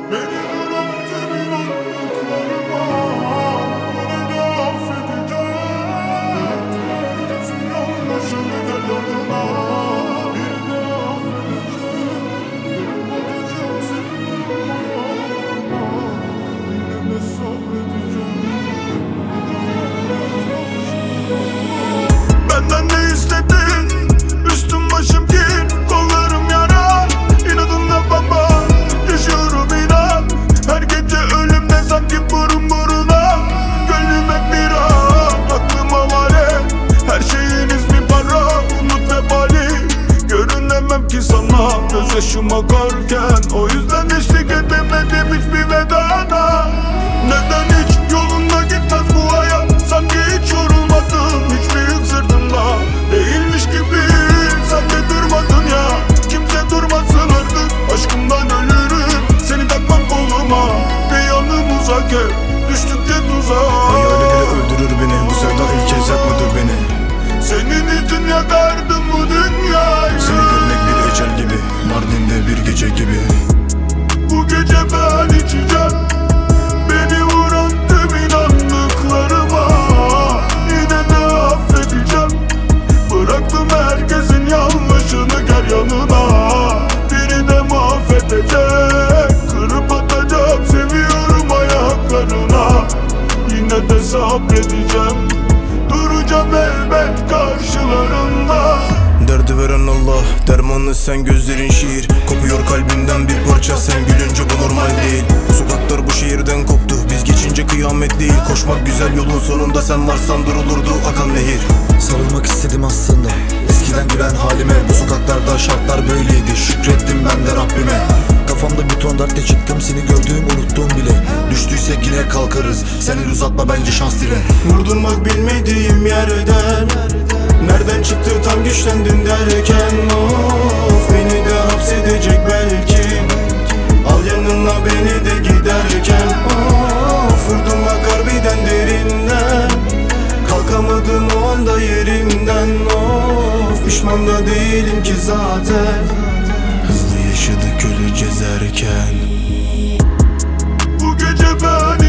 Beni bıraktın inandıklarıma, beni de affedeceğim. Sen yanlışını gel yanıma, beni de affedeceğim. Bakacağım senin ayağına, yine de sabredeceğim. Benden ne istedin? Üstüm başım gir, kollarım yara. İnadınla baba, yaşıyorum inan. Her gece ölümden sanki burun buruna. Gönlüm hep bir an, aklım havale. Her şeyin ismi para, umut ve bali. Görünemem ki sana, gözyaşım akarken. O yüzden eşlik edemedim hiçbir vedana. Neden hiç yolunda gitmez bu hayat? Sanki hiç yorulmadım, hiçbir yük sırtımda değilmiş gibi. Sen de durmadın ya, kimse durmasın artık. Aşkımdan ölürüm, seni takmam koluma. Bir yanım uzak ev, düştükçe tuzağa. Hayali bile öldürür beni, bu sevda ilk kez yakmadı beni. Senin için yakardım bu dünyayı. Seni görmek bir ecel gibi, Mardin'de bir gece gibi. Bu gece ben içeceğim. Beni vuran tüm inandıklarıma, yine de affedeceğim. Bıraktım herkesin yanlışını, gel yanına. Biri de mahvedecek, kırıp atacak, seviyorum ayaklarına. Yine de sabredeceğim, duracağım elbet karşılarında. Derdi veren Allah, dermanlı sen, gözlerin şiir. Kopuyor kalbimden bir parça, sen gülünce bu normal değil. Bu sokaklar bu şehirden koptu, biz geçince kıyamet değil. Koşmak güzel, yolun sonunda sen varsan durulurdu akan nehir. Sarılmak istedim aslında eskiden gülen halime. Bu sokaklarda şartlar böyleydi, şükrettim ben de Rabbime. Kafamda bir ton dertle çıktım, seni gördüğüm unuttuğum bile. Düştüysek yine kalkarız, sen el uzatma bence şans dile. Vurdurmak bilmediğim yerden, nereden çıktı tam güçlendin derken. Of, beni de hapsedecek belki. Al yanına beni de giderken. Of, vurdum bak harbiden derinden. Kalkamadım o anda yerimden. Of, pişman da değilim ki zaten. Hızlı yaşadık öleceğiz erken. Bu gece ben